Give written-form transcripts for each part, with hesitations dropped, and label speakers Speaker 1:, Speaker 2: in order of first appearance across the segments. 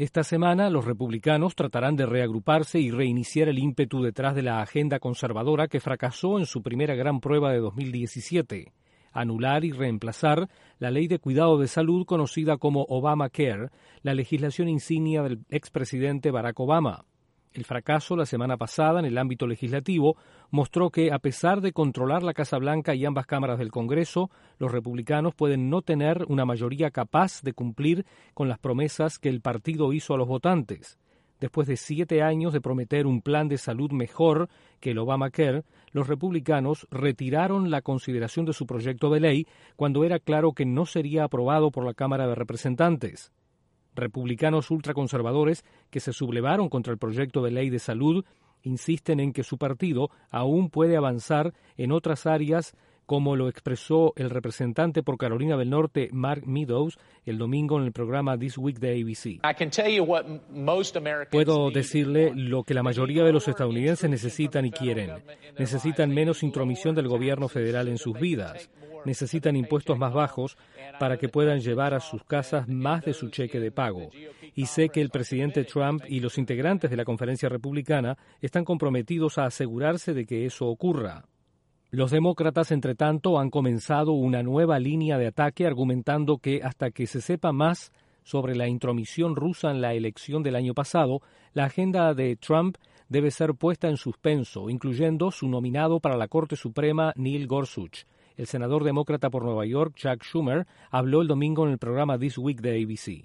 Speaker 1: Esta semana los republicanos tratarán de reagruparse y reiniciar el ímpetu detrás de la agenda conservadora que fracasó en su primera gran prueba de 2017, anular y reemplazar la ley de cuidado de salud conocida como Obamacare, la legislación insignia del expresidente Barack Obama. El fracaso la semana pasada en el ámbito legislativo mostró que, a pesar de controlar la Casa Blanca y ambas cámaras del Congreso, los republicanos pueden no tener una mayoría capaz de cumplir con las promesas que el partido hizo a los votantes. Después de 7 años de prometer un plan de salud mejor que el Obamacare, los republicanos retiraron la consideración de su proyecto de ley cuando era claro que no sería aprobado por la Cámara de Representantes. Republicanos ultraconservadores que se sublevaron contra el proyecto de ley de salud insisten en que su partido aún puede avanzar en otras áreas, como lo expresó el representante por Carolina del Norte, Mark Meadows, el domingo en el programa This Week de ABC. Puedo decirle lo que la mayoría de los estadounidenses necesitan y quieren. Necesitan menos intromisión del gobierno federal en sus vidas. Necesitan impuestos más bajos para que puedan llevar a sus casas más de su cheque de pago. Y sé que el presidente Trump y los integrantes de la conferencia republicana están comprometidos a asegurarse de que eso ocurra. Los demócratas, entre tanto, han comenzado una nueva línea de ataque argumentando que hasta que se sepa más sobre la intromisión rusa en la elección del año pasado, la agenda de Trump debe ser puesta en suspenso, incluyendo su nominado para la Corte Suprema, Neil Gorsuch. El senador demócrata por Nueva York, Chuck Schumer, habló el domingo en el programa This Week de ABC.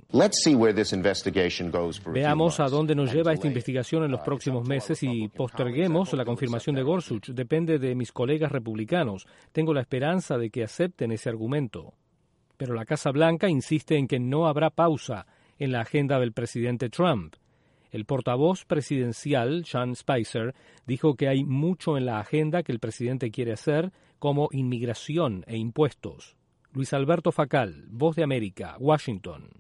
Speaker 1: Veamos a dónde nos lleva esta investigación en los próximos meses y posterguemos la confirmación de Gorsuch. Depende de mis colegas republicanos. Tengo la esperanza de que acepten ese argumento. Pero la Casa Blanca insiste en que no habrá pausa en la agenda del presidente Trump. El portavoz presidencial, Sean Spicer, dijo que hay mucho en la agenda que el presidente quiere hacer, como inmigración e impuestos. Luis Alberto Facal, Voz de América, Washington.